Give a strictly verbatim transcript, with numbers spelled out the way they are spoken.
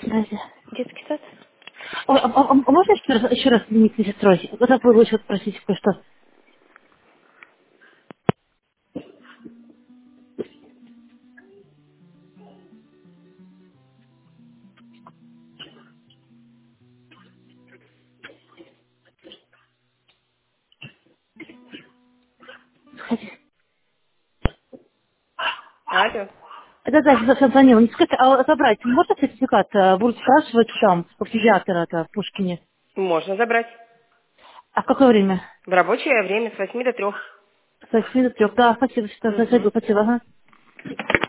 Настя. Детский сад? Ой, а, а- а можно еще раз, еще раз извините, сестрой? Вот забыла еще спросить кое-что. Сходи. Алло. Да-да, сейчас звонила. Не скажите, а забрать можно сертификат? А, Будут спрашивать там, у педиатра в Пушкине. Можно забрать. А в какое время? В рабочее время с восьми до трех. С восьми до трех. Да, спасибо, что Угу. зайду, спасибо. Ага.